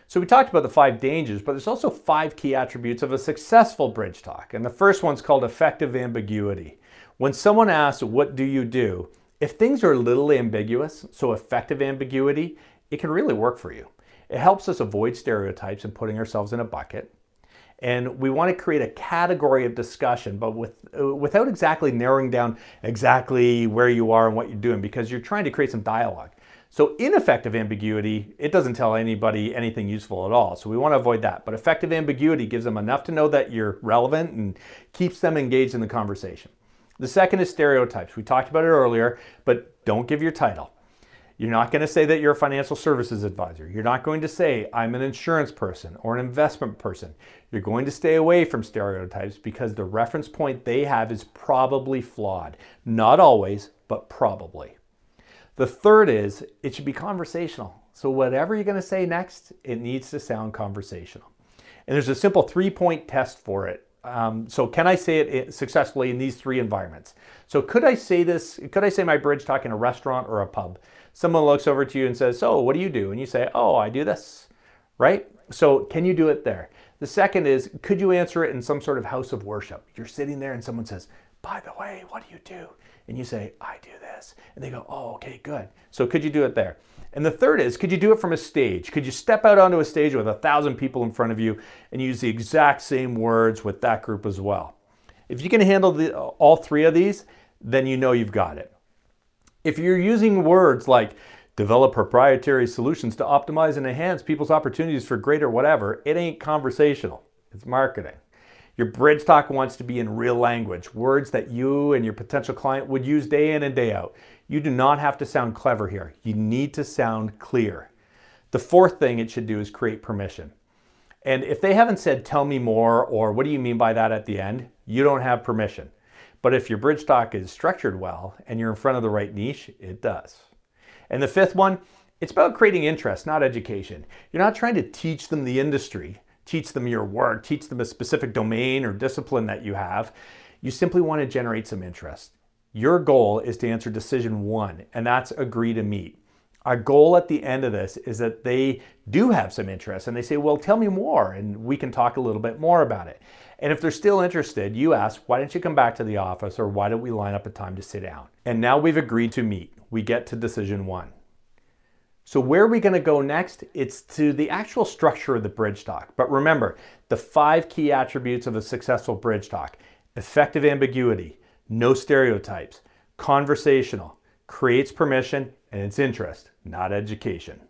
So we talked about the 5 dangers, but there's also 5 key attributes of a successful bridge talk. And the first one's called effective ambiguity. When someone asks, what do you do? If things are a little ambiguous, so effective ambiguity, it can really work for you. It helps us avoid stereotypes and putting ourselves in a bucket. And we want to create a category of discussion, but without exactly narrowing down exactly where you are and what you're doing, because you're trying to create some dialogue. So ineffective ambiguity, it doesn't tell anybody anything useful at all. So we want to avoid that. But effective ambiguity gives them enough to know that you're relevant and keeps them engaged in the conversation. The second is stereotypes. We talked about it earlier, but don't give your title. You're not going to say that you're a financial services advisor. You're not going to say, I'm an insurance person or an investment person. You're going to stay away from stereotypes because the reference point they have is probably flawed. Not always, but probably. The third is, it should be conversational. So whatever you're going to say next, it needs to sound conversational. And there's a simple 3-point test for it. So can I say it successfully in these 3 environments? So could I say my bridge talk in a restaurant or a pub? Someone looks over to you and says, so what do you do? And you say, oh, I do this, right? So can you do it there? The second is, could you answer it in some sort of house of worship? You're sitting there and someone says, by the way, what do you do? And you say, I do this. And they go, oh, okay, good. So could you do it there? And the third is, could you do it from a stage? Could you step out onto a stage with 1,000 people in front of you and use the exact same words with that group as well? If you can handle all 3 of these, then you know you've got it. If you're using words like develop proprietary solutions to optimize and enhance people's opportunities for greater whatever, it ain't conversational. It's marketing. Your bridge talk wants to be in real language, words that you and your potential client would use day in and day out. You do not have to sound clever here. You need to sound clear. The fourth thing it should do is create permission. And if they haven't said, tell me more, or what do you mean by that at the end, you don't have permission. But if your bridge talk is structured well and you're in front of the right niche, it does. And the fifth one, it's about creating interest, not education. You're not trying to teach them the industry, teach them your work, teach them a specific domain or discipline that you have. You simply want to generate some interest. Your goal is to answer decision 1, and that's agree to meet. Our goal at the end of this is that they do have some interest and they say, well, tell me more, and we can talk a little bit more about it. And if they're still interested, you ask, why don't you come back to the office, or why don't we line up a time to sit down? And now we've agreed to meet. We get to decision 1. So where are we going to go next? It's to the actual structure of the bridge talk. But remember, the 5 key attributes of a successful bridge talk: effective ambiguity, no stereotypes, conversational, creates permission, and it's interest, not education.